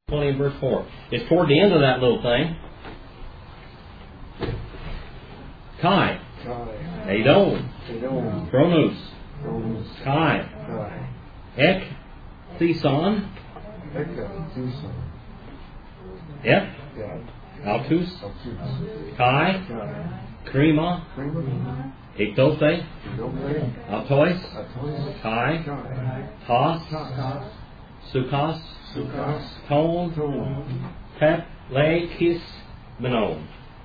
20 and verse 4. It's toward the end of that little thing. Kai. Adon. Chronos. Kai. Ek. Theson. Ep. Altus. Kai. Krima. Ectope. Altois. Kai. Tos. Sukos. Ton. Pep. Le. Kis. Menon.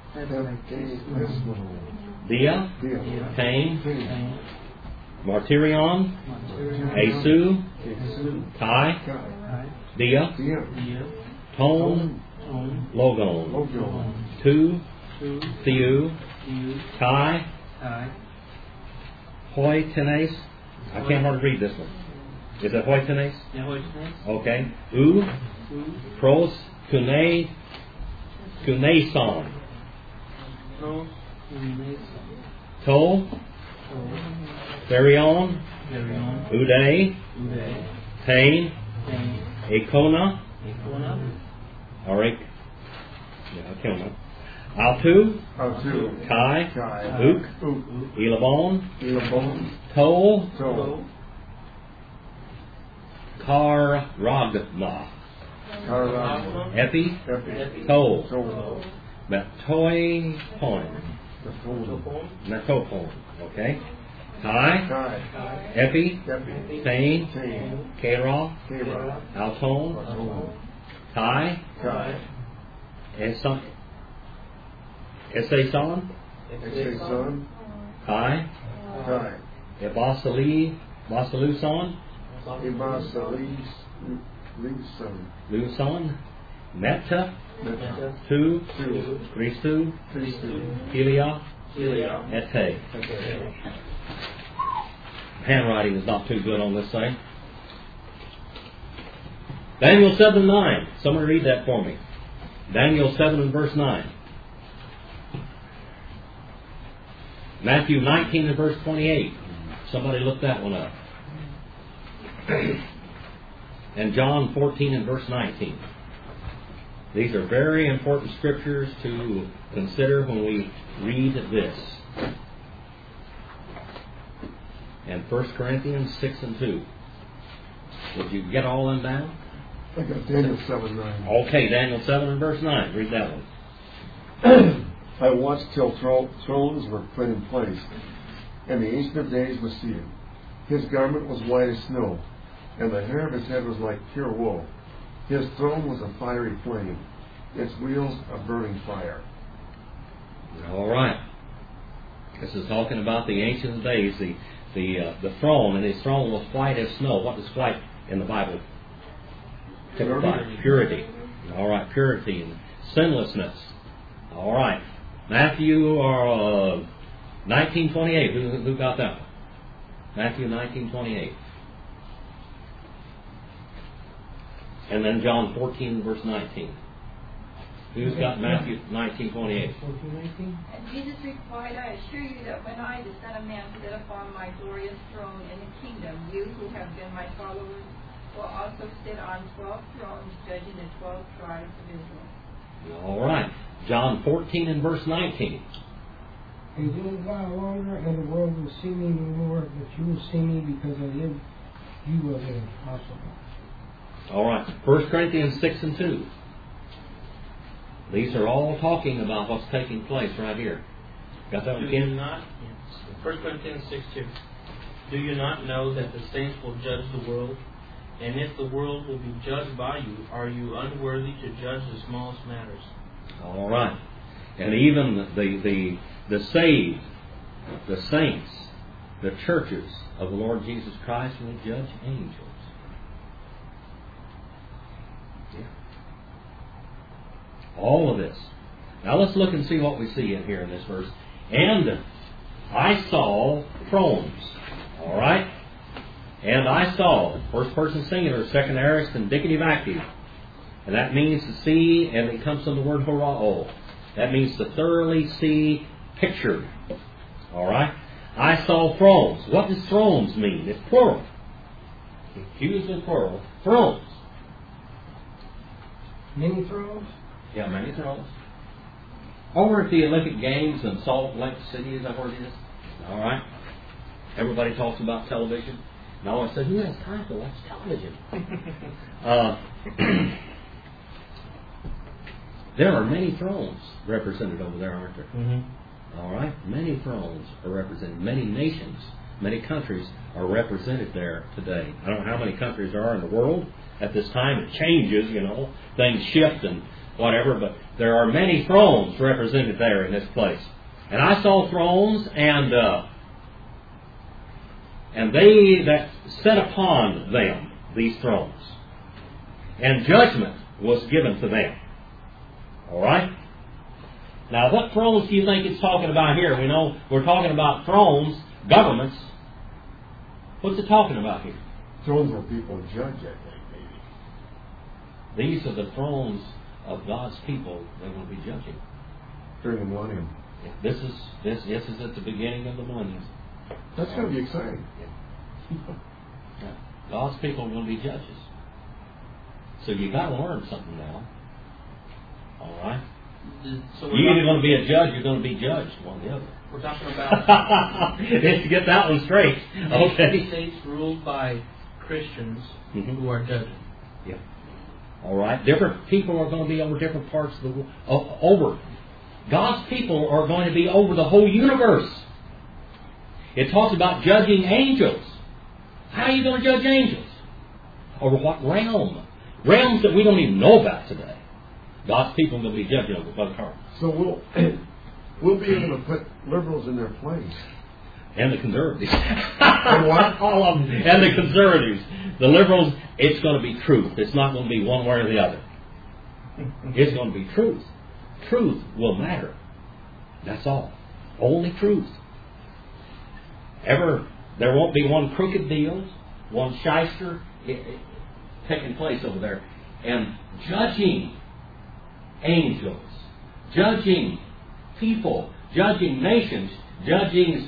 Dia. Cain. Martyrion. Asu. Kai. Dia. Ton. Logon. Tu. Theou. Kai. Hoi tenes. I can't hardly read this one. Is it hoi tenes? Yeah, hoi tenes. Okay. U. Pros. Kune. Kuneson. To. Therion. Ude. Pain. Econa. Arik. Econa. Altu. Kai. Uk. Elabon. Tol. Karagna. Epi. Tol. Metoi Point. Metopon. Okay. Kai. Epi. Pain. Kera. Alton. Kai. Esason. Kai. Basaluson. Luson. Meta. Tu. Christu. Helia. Ete. Handwriting is not too good on this thing. Daniel 7:9. Somebody read that for me. Daniel 7 and verse 9. Matthew 19 and verse 28. Somebody look that one up. And John 14 and verse 19. These are very important scriptures to consider when we read this. And 1 Corinthians 6 and 2. Did you get all them down? I got Daniel 7:9. Okay, Daniel 7 and verse 9. Read that one. I watched till thrones were put in place, and the Ancient of Days was seated. His garment was white as snow, and the hair of his head was like pure wool. His throne was a fiery flame, its wheels a burning fire. All right. This is talking about the Ancient of Days, the throne, and his throne was white as snow. What is white in the Bible? Purity. All right, purity and sinlessness. All right. Matthew 19:28. Who got that one? Matthew 19:28. And then John 14 verse 19. Who's got Matthew 19:28? 14:19. And Jesus replied, I assure you that when I, the Son of Man, sit upon my glorious throne in the kingdom, you who have been my followers will also sit on 12 thrones, judging the 12 tribes of Israel. All right. John 14 and verse 19. A little while longer, and the world will see me no more, but you will see me because I live. You will live also. All right. 1 Corinthians 6 and 2. These are all talking about what's taking place right here. Got that one, Ken? 1 Corinthians 6:2. Do you not know that the saints will judge the world? And if the world will be judged by you, are you unworthy to judge the smallest matters? All right. And even the saved, the saints, the churches of the Lord Jesus Christ will judge angels. Yeah. All of this. Now let's look and see what we see in here in this verse. And I saw thrones. All right. And I saw, first person singular, second aorist, indicative active. And that means to see, and it comes from the word horao. That means to thoroughly see pictured. All right? I saw thrones. What does thrones mean? It's plural. Accused of plural. Thrones. Many thrones? Yeah, many thrones. Over at the Olympic Games in Salt Lake City, is that where it is? All right. Everybody talks about television. And I always say, who has time to watch television? There are many thrones represented over there, aren't there? Mm-hmm. All right. Many thrones are represented. Many nations, many countries are represented there today. I don't know how many countries there are in the world at this time. It changes, things shift and whatever, but there are many thrones represented there in this place. And I saw thrones, and they that sat upon them, these thrones, and judgment was given to them. All right? Now, what thrones do you think it's talking about here? We know we're talking about thrones, governments. What's it talking about here? Thrones where people judge, I think, maybe. These are the thrones of God's people that will be judging. During the millennium. This is at the beginning of the millennium. That's going to be exciting. Yeah. God's people are going to be judges. So you got to learn something now. All right? So You're either going to be a judge, you're going to be judged, one or the other. we're talking about Let's get that one straight. Okay. states ruled by Christians Mhm. who are judging. Yeah. All right. Different people are going to be over different parts of the world. Over. God's people are going to be over the whole universe. It talks about judging angels. How are you going to judge angels? Over what realm? Realms that we don't even know about today. God's people are going to be judging over both hearts. So we'll be able to put liberals in their place. And the conservatives. And what? All of them. And the conservatives. The liberals, it's going to be truth. It's not going to be one way or the other. It's going to be truth. Truth will matter. That's all. Only truth. There won't be one crooked deal, one shyster taking place over there. And judging angels, judging people, judging nations, judging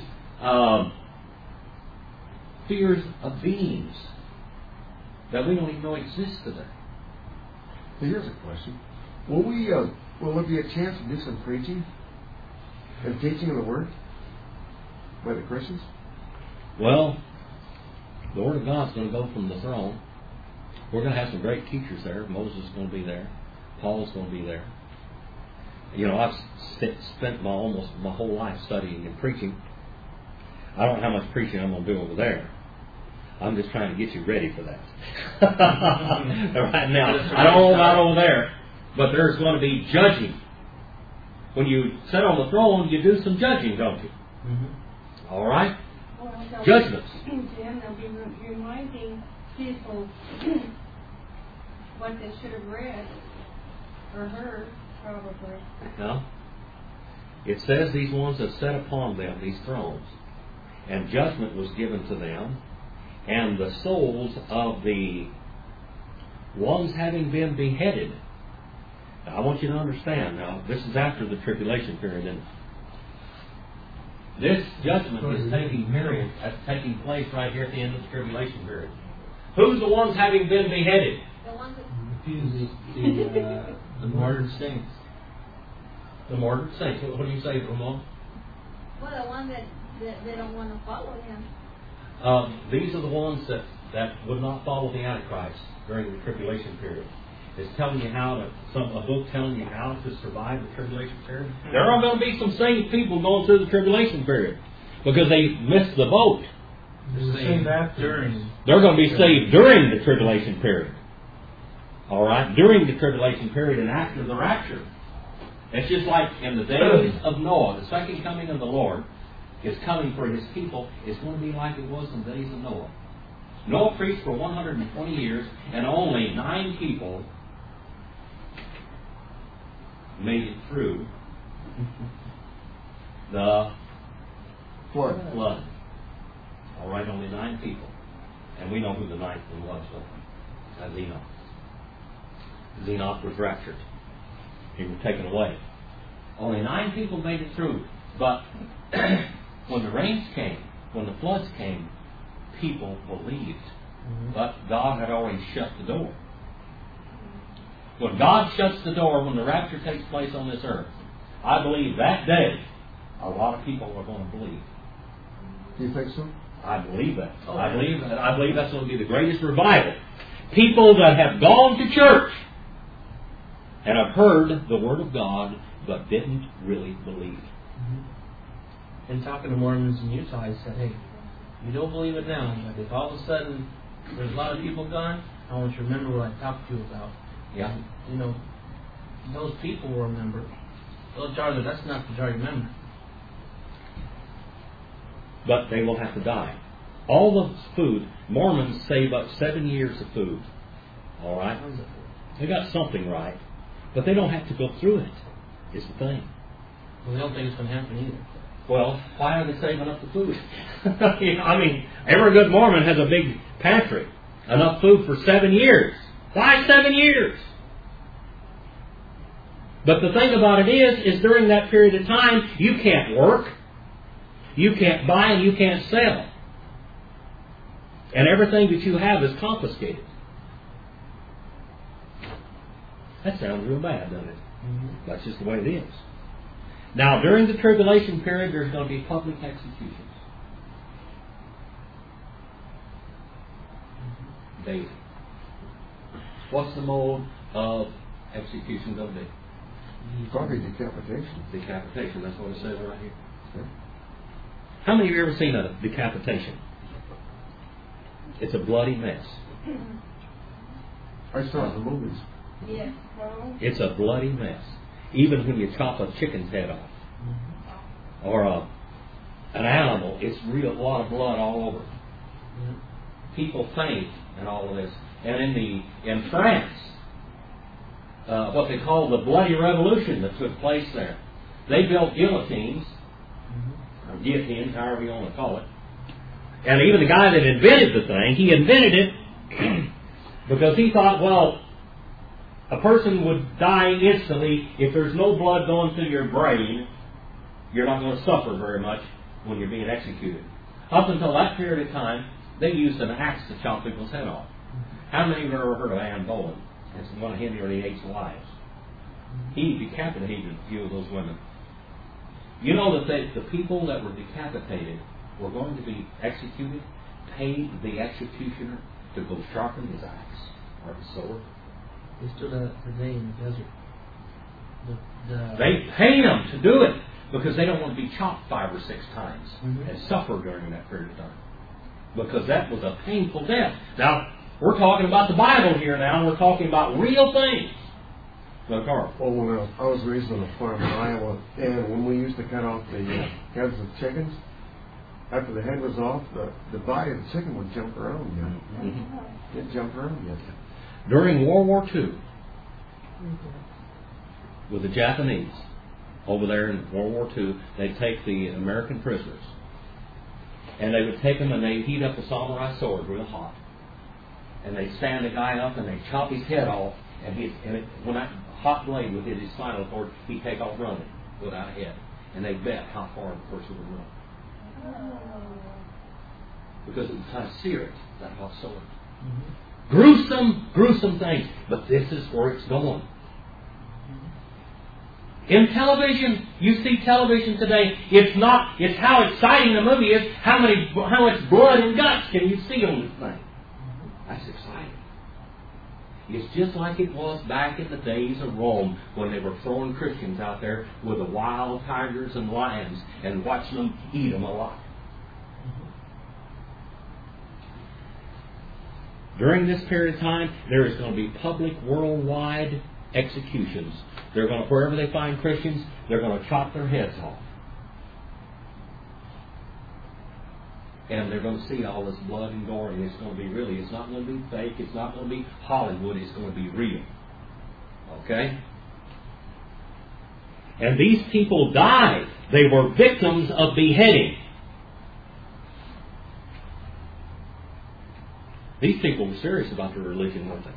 fears of beings that we don't even know exist today. Hey, here's a question. Will there be a chance to do some preaching and teaching of the Word by the Christians? Well, the Word of God's going to go from the throne. We're going to have some great teachers there. Moses is going to be there. Paul's going to be there. I've spent almost my whole life studying and preaching. I don't know how much preaching I'm going to do over there. I'm just trying to get you ready for that. Right now, I don't know about over there, but there's going to be judging. When you sit on the throne, you do some judging, don't you? Mm-hmm. All right? Well, Judgments. Jim, they'll be reminding people what they should have read or heard, probably. No. It says these ones have sat upon them, these thrones, and judgment was given to them, and the souls of the ones having been beheaded. Now, I want you to understand now, this is after the tribulation period, and this judgment is taking place right here at the end of the tribulation period. Who's the ones having been beheaded? The ones that The martyred saints. The martyred saints. What do you say, Ramon? well, the one that they don't want to follow him. These are the ones that would not follow the Antichrist during the tribulation period. It's telling you a book telling you how to survive the tribulation period. There are going to be some saved people going through the tribulation period because they missed the boat. They're going to be saved during the tribulation period. All right, during the tribulation period and after the rapture. It's just like in the days of Noah, the second coming of the Lord is coming for His people. It's going to be like it was in the days of Noah. Noah preached for 120 years, and only 9 people made it through the flood. All right, only 9 people. And we know who the 9th one was, though. That's Enoch. Enoch was raptured. He was taken away. Only 9 people made it through. But when the rains came, when the floods came, people believed. Mm-hmm. But God had already shut the door. when God shuts the door, when the rapture takes place on this earth, I believe that day a lot of people are going to believe. Do you think so? I believe that. I believe that's going to be the greatest revival. People that have gone to church and have heard the Word of God but didn't really believe. And talking to Mormons in Utah, I said, hey, you don't believe it now, but if all of a sudden there's a lot of people gone, I want you to remember what I talked to you about. Yeah. And, you know, those people will remember. Well, Charlie, that's not the majority member. But they will have to die. All the food, Mormons save up 7 years of food. All right? They got something right. But they don't have to go through it, is the thing. Well, they don't think it's going to happen either. Well, why are they saving up the food? I mean, every good Mormon has a big pantry. Enough food for 7 years. Why 7 years? But the thing about it is during that period of time, you can't work. You can't buy and you can't sell. And everything that you have is confiscated. That sounds real bad, doesn't it? Mm-hmm. That's just the way it is. Now, during the tribulation period, there's going to be public executions. Daily. What's the mode of execution going to be? Probably decapitation. Decapitation. That's what it says right here. Yeah. How many of you have ever seen a decapitation? It's a bloody mess. I saw it in the movies. Yes. It's a bloody mess. Even when you chop a chicken's head off. Or an animal, it's real, a lot of blood all over. People faint and all of this. And in France, what they call the Bloody Revolution that took place there, they built guillotines, or guillotines, however you want to call it. And even the guy that invented the thing, he invented it because he thought, well, a person would die instantly if there's no blood going through your brain. You're not going to suffer very much when you're being executed. Up until that period of time, they used an axe to chop people's head off. How many of you have ever heard of Anne Boleyn? It's one of Henry VIII's wives. He decapitated a few of those women. You know that the people that were decapitated were going to be executed, paid the executioner to go sharpen his axe or his sword. They stood up today in the desert. They pay them to do it because they don't want to be chopped 5 or 6 times and suffer during that period of time. Because that was a painful death. Now, we're talking about the Bible here now. We're talking about real things. Well, Carl. Well, when I was raised on a farm in Iowa, and when we used to cut off the heads of chickens, after the head was off, the body of the chicken would jump around again. It jumped around again. During World War II, with the Japanese, over there in World War II, they'd take the American prisoners, and they would take them and they'd heat up a samurai sword real hot, and they'd stand the guy up and they'd chop his head off, and when that hot blade would hit his spinal cord, he'd take off running without a head, and they'd bet how far the person would run. Because it would kind of sear it, that hot sword. Gruesome, gruesome things. But this is where it's going. In television, you see television today, it's how exciting the movie is, how much blood and guts can you see on this thing. That's exciting. It's just like it was back in the days of Rome when they were throwing Christians out there with the wild tigers and lions and watching them eat them alive. During this period of time, there is going to be public worldwide executions. They're going to, wherever they find Christians, they're going to chop their heads off. And they're going to see all this blood and gore, and it's going to be it's not going to be fake, it's not going to be Hollywood, it's going to be real. Okay? And these people died. They were victims of beheading. These people were serious about their religion, weren't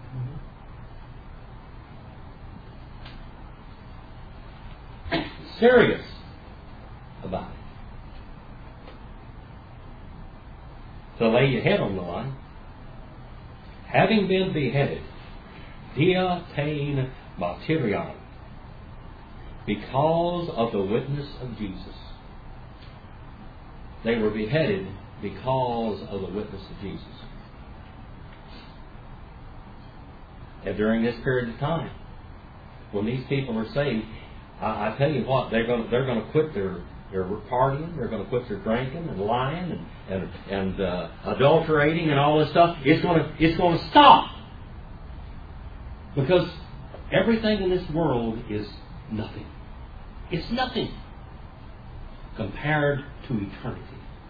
they? Serious about it. To lay your head on the line, having been beheaded, Dia tein martyrion. Because of the witness of Jesus. They were beheaded because of the witness of Jesus. And during this period of time, when these people are saved, I tell you what, they're going to quit their partying, they're going to quit their drinking and lying and adulterating and all this stuff. It's going to stop, because everything in this world is nothing. It's nothing compared to eternity.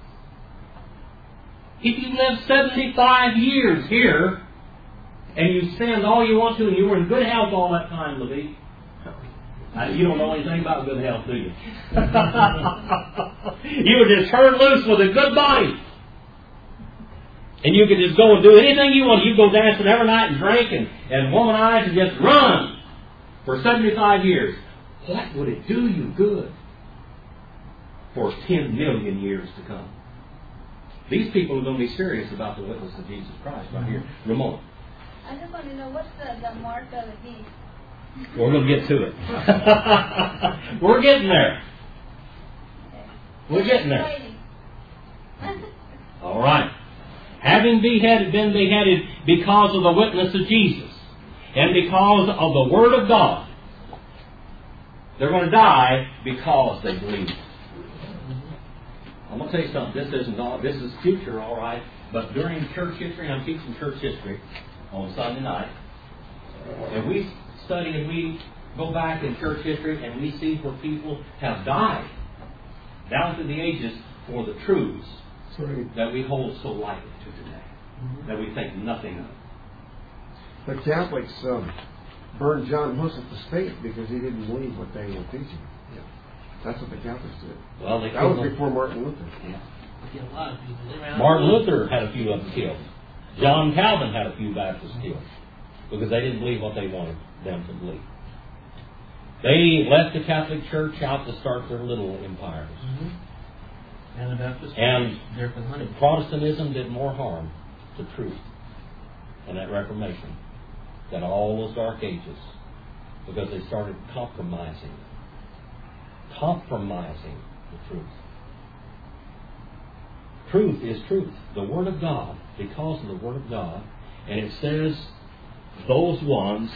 If you live 75 years here and you sinned all you want to, and you were in good health all that time, Levy. You don't know anything about good health, do you? You would just turn loose with a good body. And you could just go and do anything you want. You go dancing every night and drink and womanize and just run for 75 years. What would it do you good for 10 million years to come? These people are going to be serious about the witness of Jesus Christ right here. Ramon. I just want to know, what's the mark of the beast? We're going to get to it. We're getting there. We're getting there. All right. Having been beheaded because of the witness of Jesus and because of the Word of God, they're going to die because they believe. I'm going to tell you something. This isn't all. This is future, all right. But during church history, I'm teaching church history on Sunday night, and we study and we go back in church history and we see where people have died down through the ages for the truths that we hold so lightly to today, that we think nothing of. The Catholics burned John Hus at the stake because he didn't believe what they were teaching. Yeah. That's what the Catholics did. Well, that was before Martin Luther. Yeah. Martin Luther had a few of them killed. John Calvin had a few Baptists killed because they didn't believe what they wanted them to believe. They left the Catholic Church out to start their little empires. Mm-hmm. And the Baptist and Protestantism did more harm to truth in that Reformation than all those dark ages, because they started compromising the truth. Truth is truth. The Word of God, because of the Word of God, and it says those ones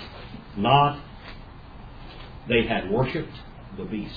they had worshipped the beast.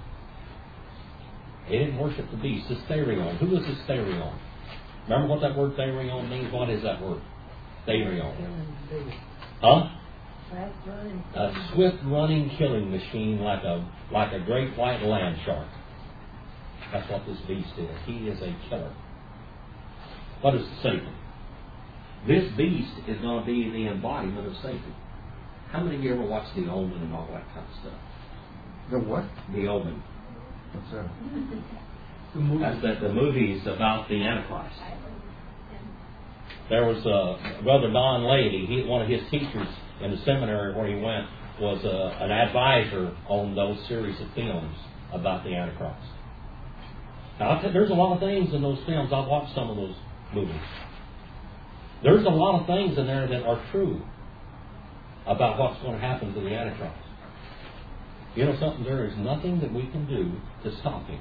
They didn't worship the beast. The Therion. Who was the Therion? Remember what that word Therion means? What is that word? Therion. Huh? A swift running killing machine like a great white land shark. That's what this beast is. He is a killer. What is Satan? This beast is going to be the embodiment of Satan. How many of you ever watched The Omen and all that kind of stuff? The what? The Omen. What's that? That's the movies about the Antichrist. There was Brother Don Lady. One of his teachers in the seminary where he went was an advisor on those series of films about the Antichrist. Now, there's a lot of things in those films. I've watched some of those movies. There's a lot of things in there that are true about what's going to happen to the Antichrist. You know something? There is nothing that we can do to stop him.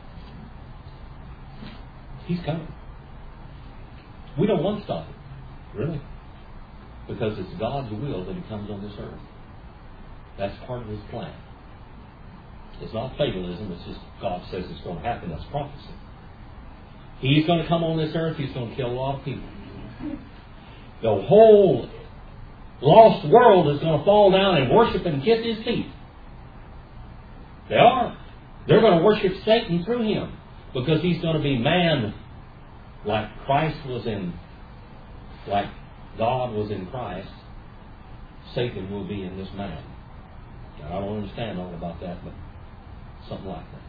He's coming. We don't want to stop him, really, because it's God's will that he comes on this earth. That's part of his plan. It's not fatalism. It's just God says it's going to happen. That's prophecy. He's going to come on this earth. He's going to kill a lot of people. The whole lost world is going to fall down and worship and kiss his feet. They are. They're going to worship Satan through him, because he's going to be man like Christ was in, like God was in Christ. Satan will be in this man. Now, I don't understand all about that, but something like that.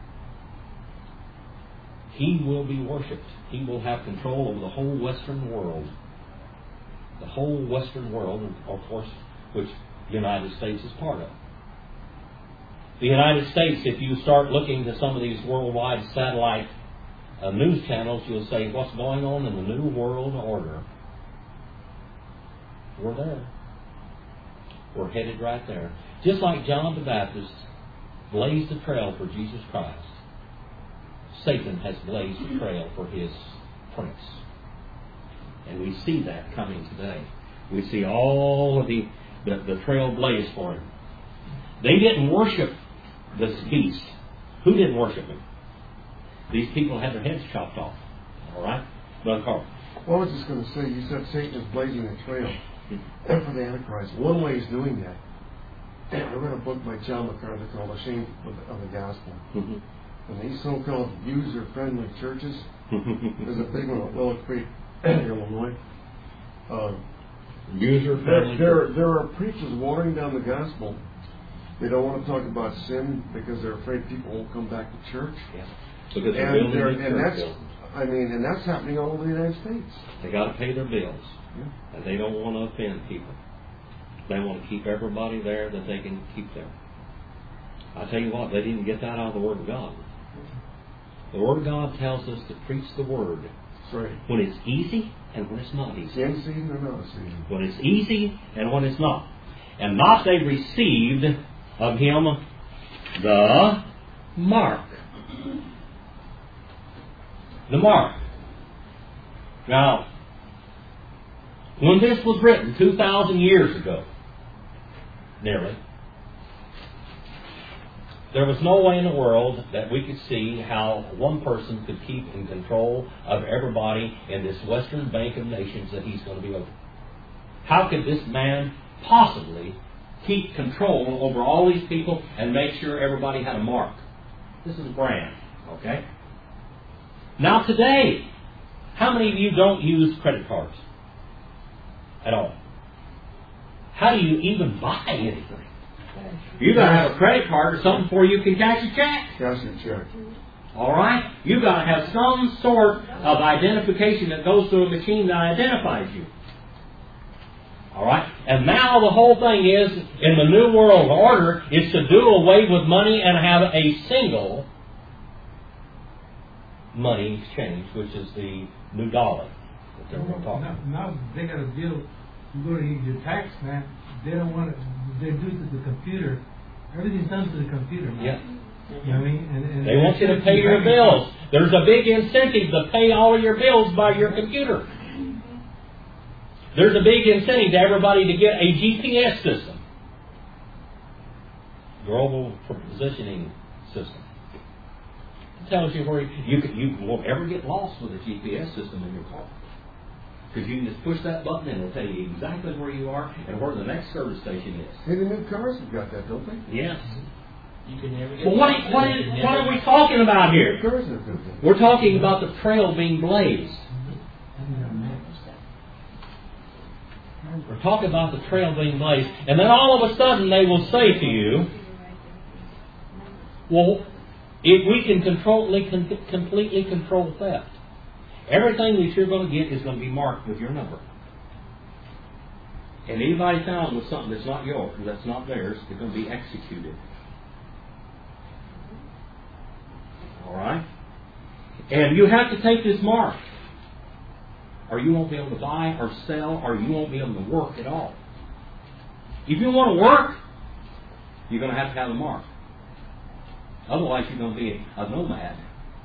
He will be worshipped. He will have control over the whole Western world. The whole Western world, of course, which the United States is part of. The United States, if you start looking to some of these worldwide satellite news channels, you'll say, what's going on in the New World Order? We're there. We're headed right there. Just like John the Baptist blazed the trail for Jesus Christ, Satan has blazed the trail for his prince. And we see that coming today. We see all of the trail blazed for him. They didn't worship this beast. Who didn't worship him? These people had their heads chopped off. All right? Brother Carl. Well, I was just going to say, you said Satan is blazing a trail for the Antichrist. One way he's doing that, I read a book by John MacArthur called The Shame of the Gospel. And these so-called user-friendly churches, there's a big one at Willow Creek, Illinois. User-friendly. There are preachers watering down the gospel. They don't want to talk about sin because they're afraid people won't come back to church. Yeah. Because and that's happening all over the United States. They got to pay their bills, Yeah. and they don't want to offend people. They want to keep everybody there that they can keep there. I tell you what, they didn't get that out of the Word of God. The Word of God tells us to preach the Word Right. when it's easy and when it's not easy. In season or not season. When it's easy and when it's not. And not they received of him the mark. The mark. Now, when this was written 2,000 years ago, nearly, there was no way in the world that we could see how one person could keep in control of everybody in this western bank of nations that he's going to be over. How could this man possibly keep control over all these people and make sure everybody had a mark? This is brand, okay? Now today, how many of you don't use credit cards at all? How do you even buy anything? You got to have a credit card or something before you can cash a check. Cash a check. All right? You got to have some sort of identification that goes through a machine that identifies you. All right? And now the whole thing is, in the New World Order, is to do away with money and have a single money exchange, which is the new dollar that they're going to talk about. Now they got a deal. You go to your tax man. They don't want it. They do it to the computer. Everything's done to the computer. Man. Yeah. You know what I mean? And they want you to pay your bills. There's a big incentive to pay all of your bills by your computer. There's a big incentive to everybody to get a GPS system. Global Positioning System. It tells you where you won't ever get lost with a GPS system in your car. Because you can just push that button and it'll tell you exactly where you are and where the next service station is. Hey, the new cars have got that, don't they? Yes. You can never get. Well, what are we talking about here? Cars have got that. We're talking about the trail being blazed. We're talking about the trail being blazed. And then all of a sudden they will say to you, well, if we can completely control theft, everything that you're going to get is going to be marked with your number. And anybody found with something that's not yours, that's not theirs, they're going to be executed. All right? And you have to take this mark, or you won't be able to buy or sell, or you won't be able to work at all. If you want to work, you're going to have the mark. Otherwise, you're going to be a nomad.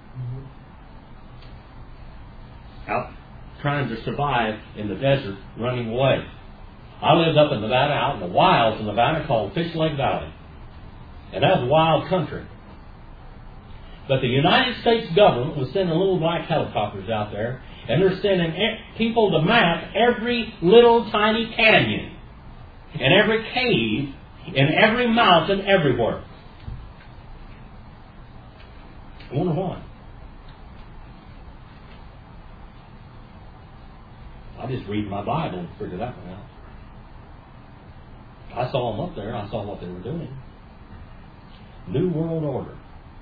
Out trying to survive in the desert, running away. I lived up in Nevada, out in the wilds of Nevada called Fish Lake Valley. And that was wild country. But the United States government was sending little black helicopters out there, and they're sending people to map every little tiny canyon, and every cave, and every mountain everywhere. I wonder why. I just read my Bible and figure that one out. I saw them up there. I saw what they were doing. New World Order.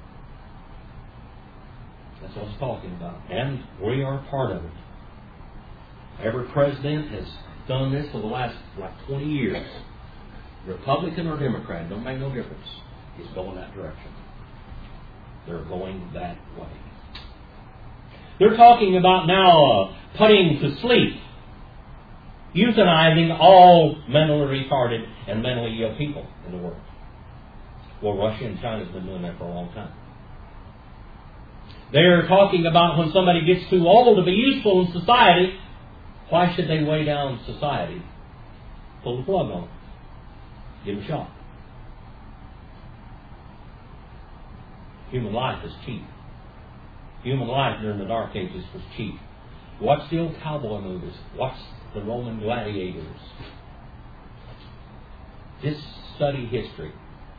That's what I was talking about. And we are part of it. Every president has done this for the last 20 years. Republican or Democrat, don't make no difference. He's going that direction. They're going that way. They're talking about now putting to sleep euthanizing all mentally retarded and mentally ill people in the world. Well, Russia and China have been doing that for a long time. They're talking about when somebody gets too old to be useful in society, why should they weigh down society? Pull the plug on them. Give them a shot. Human life is cheap. Human life during the Dark Ages was cheap. Watch the old cowboy movies. Watch the Roman gladiators. Just study history.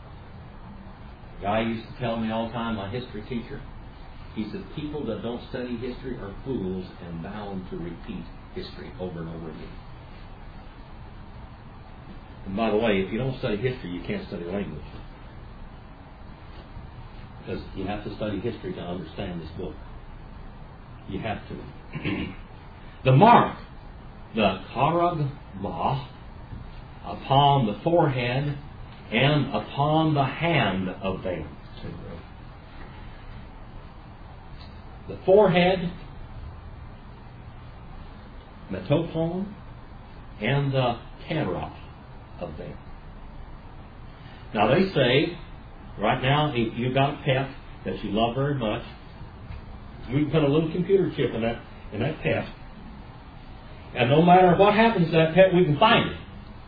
A guy used to tell me all the time, my history teacher, he said, people that don't study history are fools and bound to repeat history over and over again. And by the way, if you don't study history, you can't study language. Because you have to study history to understand this book. You have to. The mark, the charagma, upon the forehead and upon the hand of them. The forehead, metopon, and the terah of them. Now they say, right now, if you've got a pet that you love very much, we can put a little computer chip in that pet, and no matter what happens to that pet, we can find it,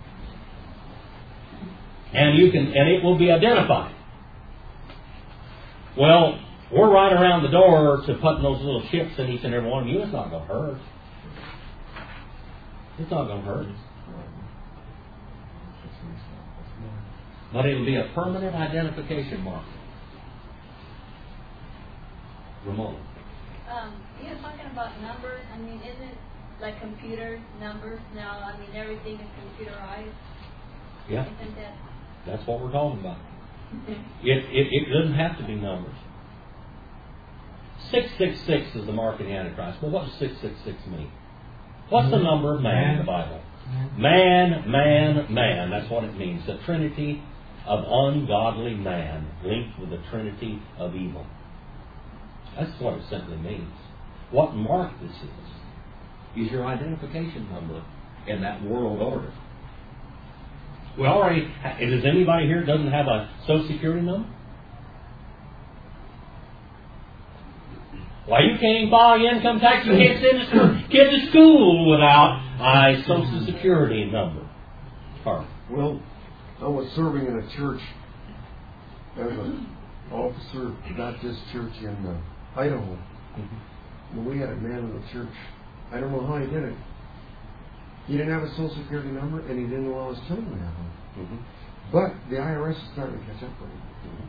and it will be identified. Well, we're right around the door to putting those little chips in each and every one of you. It's not going to hurt. It's not going to hurt. But it'll be a permanent identification mark. Ramon. You're talking about numbers. I mean, isn't it like computer numbers now? I mean, everything is computerized. Yeah. Isn't that? That's what we're talking about. It doesn't have to be numbers. 666 is the mark of the Antichrist. Well, what does 666 mean? What's the number of man in the Bible? Man, man, man. That's what it means. The Trinity of ungodly man linked with the Trinity of evil. That's what it simply means. What mark this is your identification number in that world order. We already, does anybody here doesn't have a Social Security number? Why, you can't even file your income tax. You can't send a kid to school without a Social Security number. Carl. Well, I was serving in a church as an officer, Baptist church in Idaho. Mm-hmm. Well, we had a man in the church. I don't know how he did it. He didn't have a Social Security number, and he didn't allow his children to have one. Mm-hmm. But the IRS is starting to catch up with him. Mm-hmm.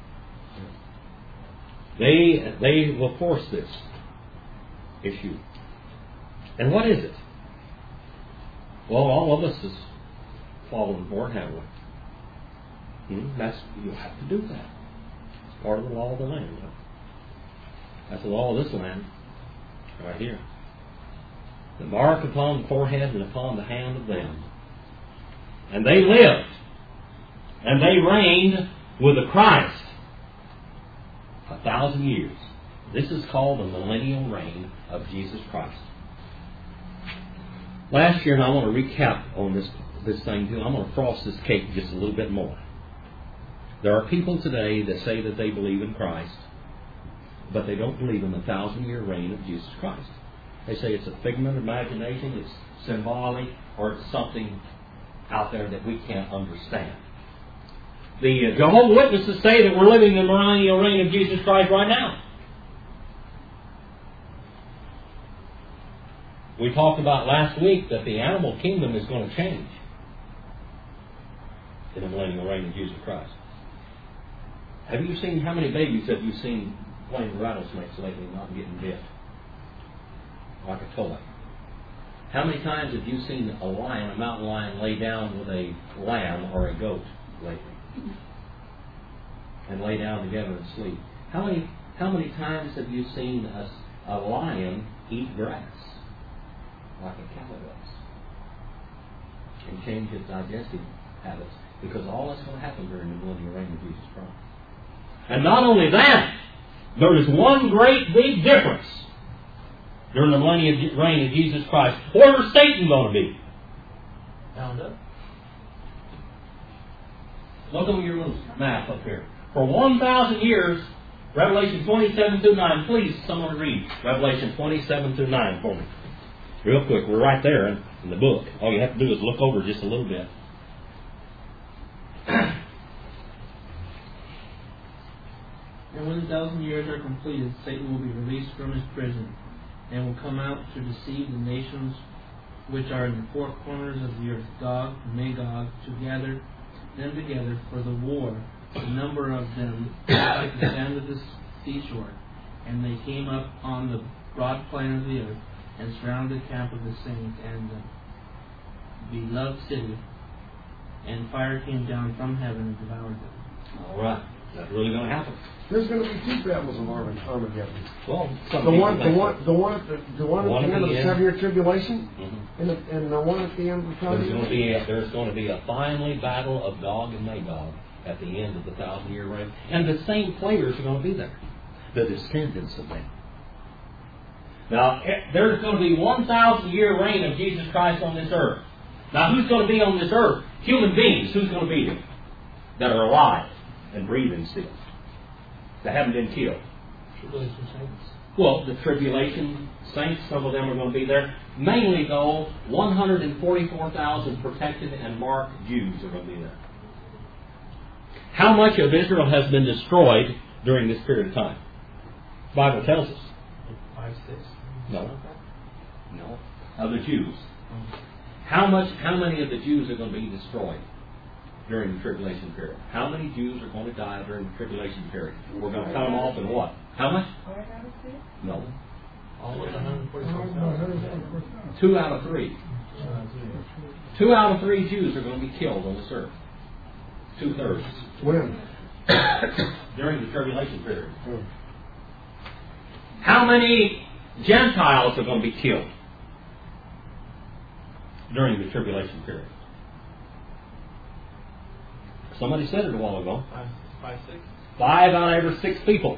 They will force this issue. And what is it? Well, all of us has fallen for it, haven't we? You have to do that. It's part of the law of the land. That's the law of this land, right here. The mark upon the forehead and upon the hand of them. And they lived, and they reigned with the Christ 1,000 years. This is called the millennial reign of Jesus Christ. Last year, and I want to recap on this thing too, I'm going to frost this cake just a little bit more. There are people today that say that they believe in Christ, but they don't believe in the 1,000-year reign of Jesus Christ. They say it's a figment of imagination, it's symbolic, or it's something out there that we can't understand. The Jehovah's Witnesses say that we're living in the millennial reign of Jesus Christ right now. We talked about last week that the animal kingdom is going to change in the millennial reign of Jesus Christ. Have you seen, how many babies have you seen playing rattlesnakes lately and not getting bit? Like a toy. How many times have you seen a lion, a mountain lion, lay down with a lamb or a goat lately? And lay down together and sleep? How many times have you seen a lion eat grass? Like a cow does. And change its digestive habits. Because all that's going to happen during the millennial reign of Jesus Christ. And not only that, there is one great big difference during the millennial reign of Jesus Christ. Where is Satan going to be? Bound up. Look on your little map up here. For 1,000 years, Revelation 27 through 9. Please, someone read Revelation 27 through 9 for me. Real quick. We're right there in the book. All you have to do is look over just a little bit. And when the 1,000 years are completed, Satan will be released from his prison, and will come out to deceive the nations which are in the four corners of the earth, Gog and Magog, to gather them together for the war. The number of them was like the sand of the seashore. And they came up on the broad plain of the earth, and surrounded the camp of the saints and the beloved city. And fire came down from heaven and devoured them. All right. That's really going to happen. There's going to be two battles of Armageddon. Well, The one at the end of the 7-year tribulation, Mm-hmm. and the one at the end of the tribulation. There's going to be a finally battle of Gog and Magog at the end of the 1,000-year reign. And the same players are going to be there. The descendants of them. Now, there's going to be 1,000-year reign of Jesus Christ on this earth. Now, who's going to be on this earth? Human beings. Who's going to be there? That are alive and breathing still. That haven't been killed. Tribulation saints. Well, the tribulation saints, some of them are going to be there. Mainly, though, 144,000 protected and marked Jews are going to be there. How much of Israel has been destroyed during this period of time? The Bible tells us. 5, 6. No. No. Of the Jews. How many of the Jews are going to be destroyed during the tribulation period? How many Jews are going to die during the tribulation period? We're going to cut them off in what? How much? No. All of the 144,000. 2 out of 3. 2 out of 3 Jews are going to be killed on this earth. 2/3. When? During the tribulation period. How many Gentiles are going to be killed during the tribulation period? Somebody said it a while ago. 5, 6. 5 out of every 6 people.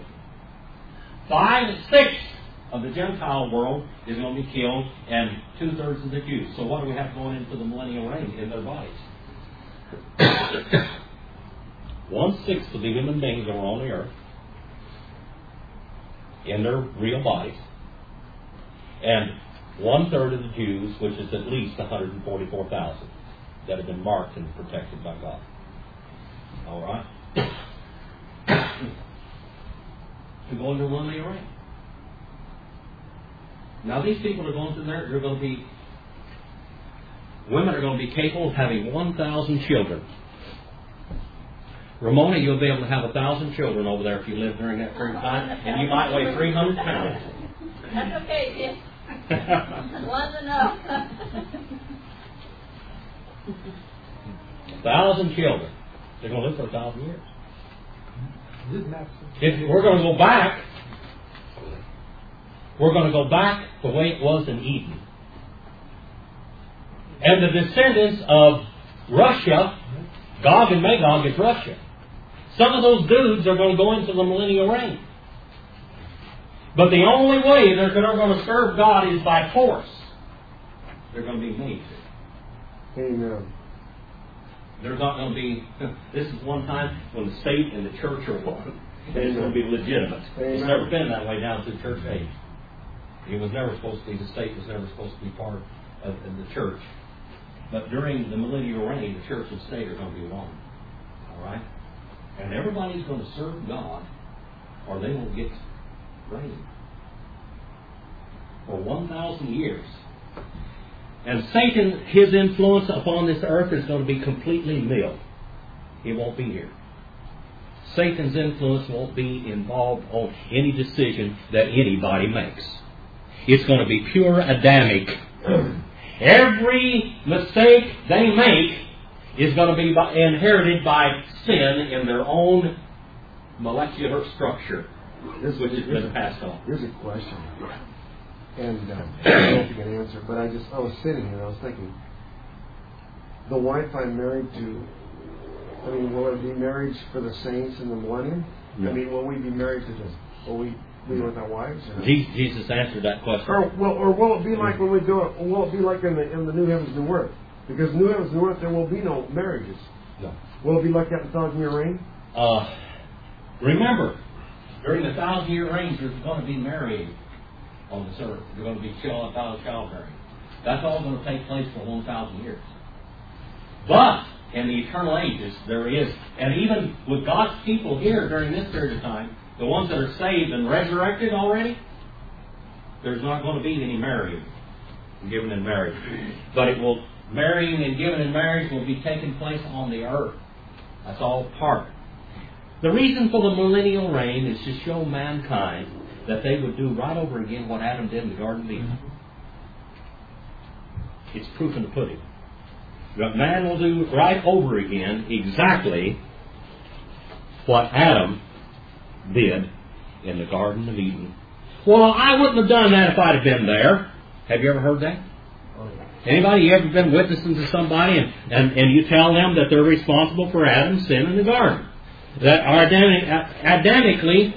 5/6 of the Gentile world is going to be killed, and 2/3 of the Jews. So what do we have going into the millennial reign in their bodies? 1/6 of the human beings that are on the earth in their real bodies, and 1/3 of the Jews, which is at least 144,000 that have been marked and protected by God. All right. To go into the millennial reign. Now these people are going through there. They're going to be women are going to be capable of having 1,000 children. Ramona, you'll be able to have 1,000 children over there if you live during that period of time, and you might weigh 300 pounds. That's okay, Jim. One's enough. 1,000 children. They're going to live for 1,000 years. If we're going to go back, the way it was in Eden. And the descendants of Russia, Gog and Magog is Russia. Some of those dudes are going to go into the millennial reign. But the only way they're going to serve God is by force. They're going to be made. Amen. There's not going to be... This is one time when the state and the church are one. And it's going to be legitimate. It's never been that way down through church age. It was never supposed to be... The state was never supposed to be part of the church. But during the millennial reign, the church and state are going to be one. All right? And everybody's going to serve God, or they will get rain. For 1,000 years. And Satan, his influence upon this earth is going to be completely nil. He won't be here. Satan's influence won't be involved on any decision that anybody makes. It's going to be pure Adamic. Every mistake they make is going to be inherited by sin in their own molecular structure, which has been passed on. Here's a question. And I don't know if you can answer, but I was sitting here and I was thinking, the wife I'm married to, will it be marriage for the saints in the millennium? No. Will we be married to this? Will we be with our wives? Jesus answered that question. Or will it be like when we go? Will it be like in the new heavens, new earth? Because New Heavens, New Earth, there will be no marriages. No. Will it be like that in the 1,000-year reign? Remember, during the 1,000-year reign, there's going to be marrying on this earth. There's going to be childbearing. That's all going to take place for 1,000 years. But in the eternal ages, there is, and even with God's people here during this period of time, the ones that are saved and resurrected already, there's not going to be any marrying given in marriage. But it will, marrying and given in marriage will be taking place on the earth. That's all part. The reason for the millennial reign is to show mankind that they would do right over again what Adam did in the Garden of Eden. It's proof in the pudding. That man will do right over again exactly what Adam did in the Garden of Eden. Well, I wouldn't have done that if I'd have been there. Have you ever heard that? Anybody, you ever been witnessing to somebody and you tell them that they're responsible for Adam's sin in the garden? That Adamically,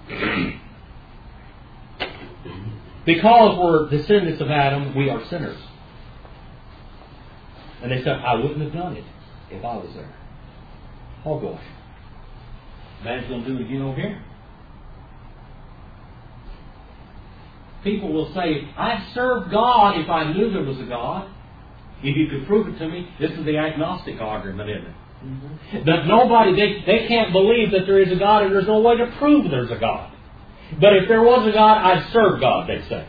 because we're descendants of Adam, we are sinners. And they said, I wouldn't have done it if I was there. Oh gosh. Man's going to do it again over here. People will say, I'd serve God if I knew there was a God. If you could prove it to me. This is the agnostic argument, isn't it? Mm-hmm. That nobody, they can't believe that there is a God and there's no way to prove there's a God. But if there was a God, I'd serve God, they say.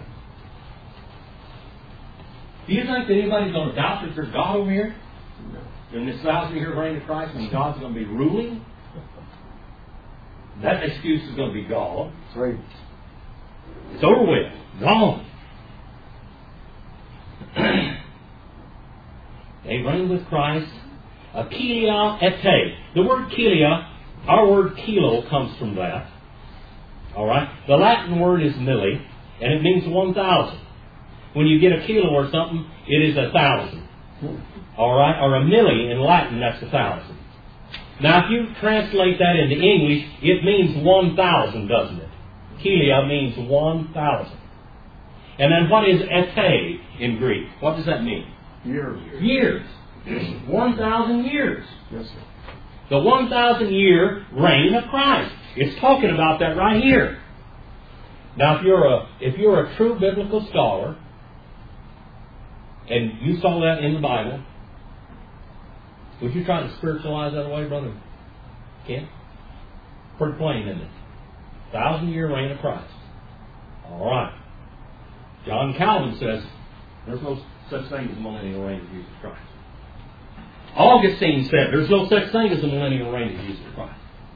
Do you think that anybody's going to doubt that there's God over here? No. In this 1,000-year reign of Christ, when God's going to be ruling? That excuse is going to be gone. That's right. It's over with. Gone. They reign with Christ. Kilia ete. The word kilia, our word kilo comes from that. Alright? The Latin word is milli, and it means 1,000. When you get a kilo or something, it is 1,000. Alright? Or a milli in Latin, that's 1,000. Now, if you translate that into English, it means 1,000, doesn't it? Kilia means 1,000. And then what is ete in Greek? What does that mean? Years. Years. 1,000 years. Yes, sir. The 1,000-year reign of Christ. It's talking about that right here. Now, if you're a true biblical scholar, and you saw that in the Bible, would you try to spiritualize that away, brother? Ken? Pretty plain, isn't it? 1,000-year reign of Christ. All right. John Calvin says there's no such thing as a millennial reign of Jesus Christ. Augustine said there's no such thing as a millennial reign of Jesus Christ.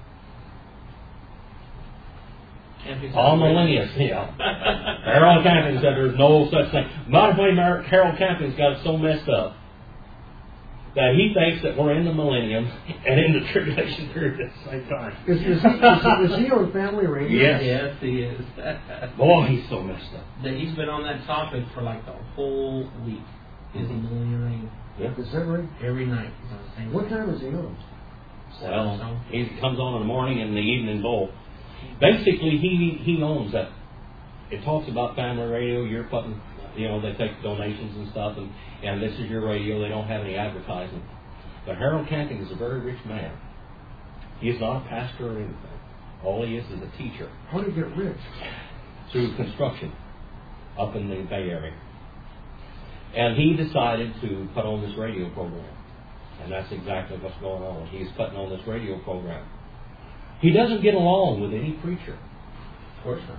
All millennials, yeah. Harold Camping said there's no such thing. Matter of fact, Harold Camping's got it so messed up that he thinks that we're in the millennium and in the tribulation period at the same time. Is he on Family Radio? Yes. Yes, he is. Boy, he's so messed up. He's been on that topic for like the whole week. Is he millennial reign? Yeah. Is that right? Every night. He's on the same What time is he on? Well, he comes on in the morning and the evening bowl. Basically, he owns that. It talks about Family Radio. You're putting, they take donations and stuff, and this is your radio. They don't have any advertising. But Harold Camping is a very rich man. He is not a pastor or anything. All he is a teacher. How did he get rich? Through construction up in the Bay Area. And he decided to put on this radio program. And that's exactly what's going on. He's putting on this radio program. He doesn't get along with any preacher. Of course not.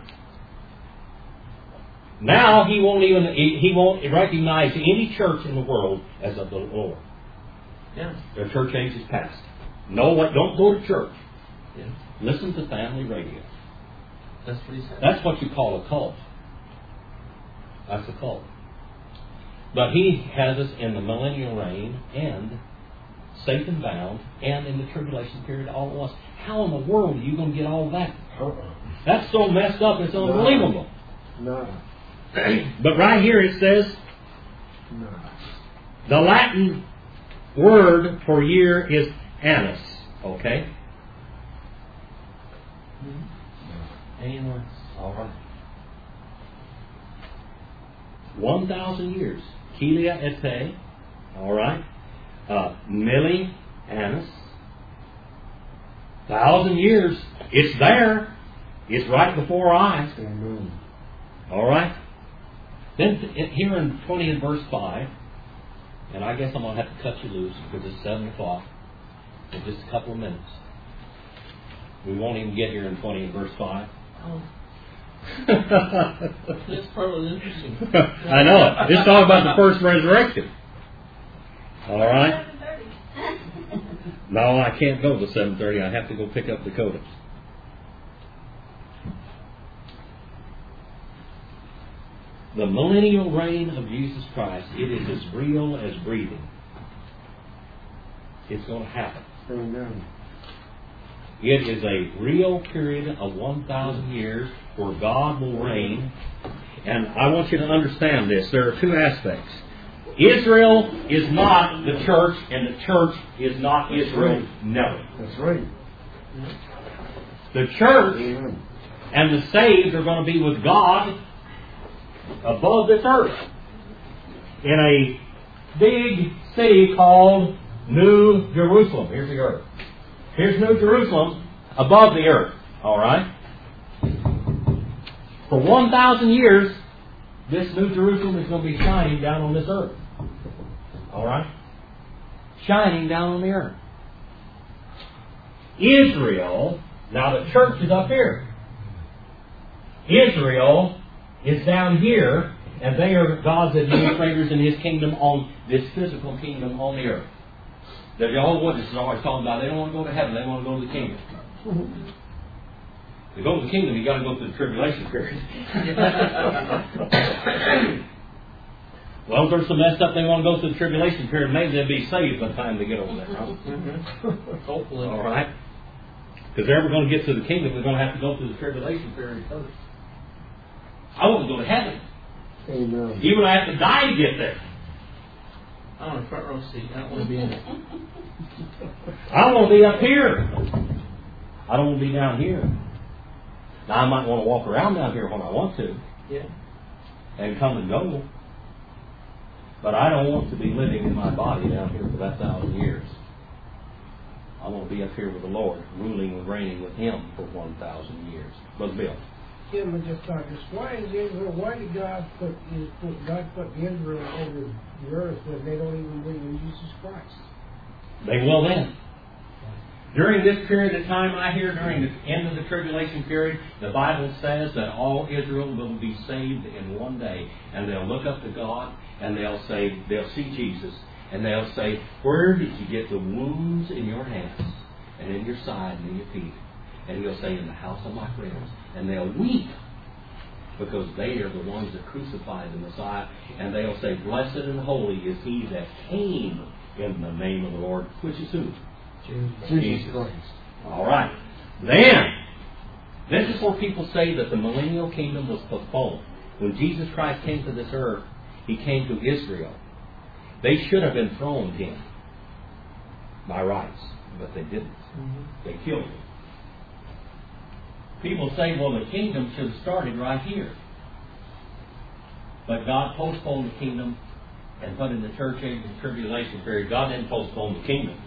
Now he won't recognize any church in the world as of the Lord. Yeah. Their church age is past. No, don't go to church. Yeah. Listen to family radio. That's what he said. That's what you call a cult. That's a cult. But he has us in the millennial reign and Satan bound and in the tribulation period all at once. How in the world are you going to get all that? That's so messed up, it's unbelievable. No. But right here it says, No. the Latin word for year is annus. Okay? Anyone? All right. 1,000 years. Kilia ete. All right? Millie Annis. 1,000 years. It's there. It's right before our eyes. Amen. All right? Then here in 20 and verse 5, and I guess I'm going to have to cut you loose because it's 7 o'clock in just a couple of minutes. We won't even get here in 20 and verse 5. Oh. This part was interesting. I know it. It's talking about the first resurrection. All right? No, I can't go to 7:30. I have to go pick up Dakota. The millennial reign of Jesus Christ, it is as real as breathing. It's going to happen. Amen. It is a real period of 1,000 years where God will reign. And I want you to understand this. There are two aspects. Israel is not the church, and the church is not Israel. Never. That's right. The church Amen. and the saved are going to be with God above this earth in a big city called New Jerusalem. Here's the earth. Here's New Jerusalem above the earth. All right? For 1,000 years, this New Jerusalem is going to be shining down on this earth. All right? Shining down on the earth. Israel, now the church is up here. Israel is down here, and they are God's administrators in His kingdom on this physical kingdom on the earth. The Jehovah's Witnesses are always talking about they don't want to go to heaven, they want to go to the kingdom. To go to the kingdom, you got to go through the tribulation period. Well, if there's some messed up, they want to go through the tribulation period. Maybe they'll be saved by the time they get over there. Huh? Hopefully. All right. Because they're ever going to get to the kingdom, they're going to have to go through the tribulation period first. I want to go to heaven. Amen. Even I have to die to get there. I want a front row seat. I don't want to be in it. I want to be up here. I don't want to be down here. Now, I might want to walk around down here when I want to. Yeah. And come and go. But I don't want to be living in my body down here for that 1,000 years. I want to be up here with the Lord, ruling and reigning with Him for 1,000 years. Brother Bill. Tim, I just thought this. Why is Israel? Why did God put Israel over the earth when they don't even believe in Jesus Christ? They will then. During this period of time, I hear during the end of the tribulation period, the Bible says that all Israel will be saved in one day. And they'll look up to God and they'll say, they'll see Jesus. And they'll say, where did you get the wounds in your hands and in your side and in your feet? And He'll say, in the house of my friends. And they'll weep because they are the ones that crucified the Messiah. And they'll say, blessed and holy is He that came in the name of the Lord. Which is who? Jesus Christ. All right. Then, this is where people say that the millennial kingdom was postponed. When Jesus Christ came to this earth, He came to Israel. They should have enthroned Him by rights, but they didn't. They killed Him. People say, well, the kingdom should have started right here. But God postponed the kingdom and put in the church age and tribulation period. God didn't postpone the kingdom.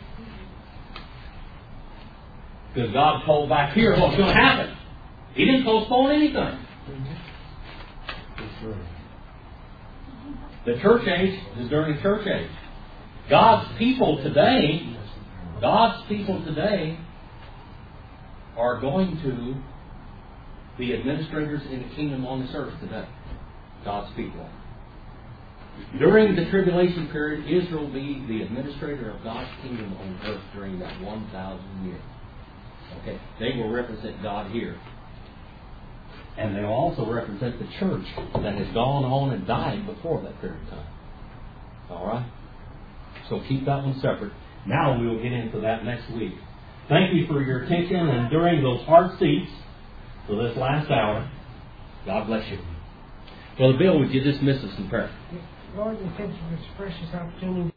Because God told back here what's going to happen. He didn't postpone anything. That's right. The church age is during the church age. God's people today are going to be administrators in the kingdom on this earth today. God's people. During the tribulation period, Israel will be the administrator of God's kingdom on earth during that 1,000 years. Okay, they will represent God here. And they'll also represent the church that has gone on and died before that period of time. All right? So keep that one separate. Now we will get into that next week. Thank you for your attention and during those hard seats for this last hour. God bless you. Brother Bill, would you dismiss us in prayer? Lord, we thank you for this precious opportunity.